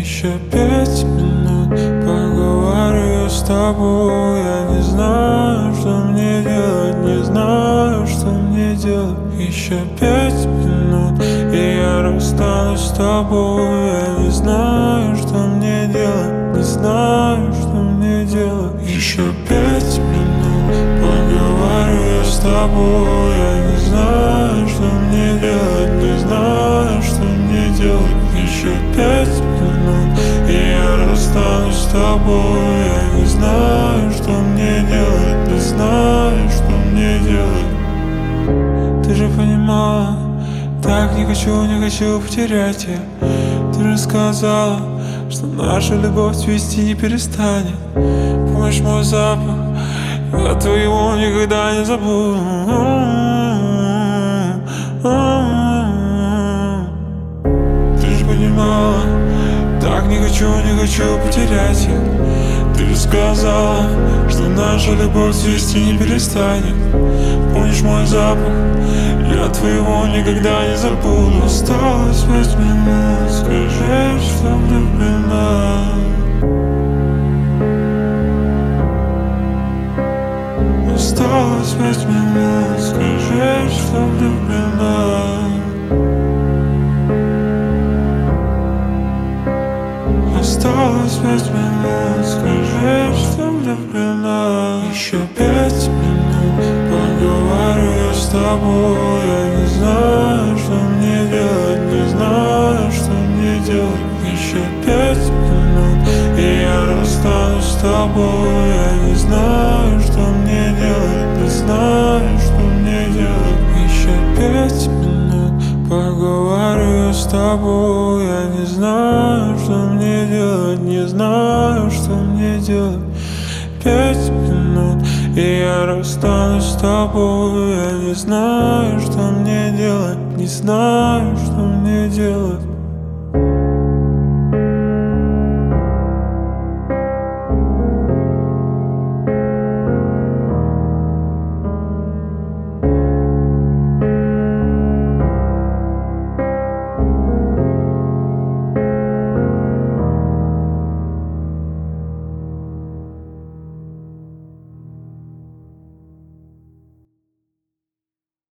Еще 5 минут поговорю я с тобой. Я не знаю, что мне делать, не знаю, что мне делать. Еще 5 минут, и я расстанусь с тобой. Я не знаю, что мне делать, не знаю, что мне делать. Еще 5 минут поговорю я с тобой. Я не знаю, что мне делать, не знаю, что мне делать. Еще 5 минут, и я расстанусь с тобой. Я не знаю, что мне делать, не знаю, что мне делать. Ты же понимала, так не хочу потерять я. Ты же сказала, что наша любовь цвести не перестанет. Помнишь мой запах, я твоего никогда не забуду. Понимала, так не хочу потерять я. Ты же сказала, что наша любовь цвести не перестанет. Помнишь мой запах, я твоего никогда не забуду. Осталось 5 минут, скажи, что влюблена. Осталось 5 минут, скажи, что влюблена. Осталось 5 минут, скажи, что влюблена. Еще 5 минут поговорю я с тобой. Я не знаю, что мне делать, не знаю, что мне делать. Еще 5 минут, и я расстанусь с тобой. Я не знаю, что мне делать, не знаю, что мне делать. Еще 5 минут поговорю я с тобой. Я не знаю, что мне делать, не знаю, что мне делать. 5 минут, и я расстанусь с тобой. Я не знаю, что мне делать, не знаю, что мне делать.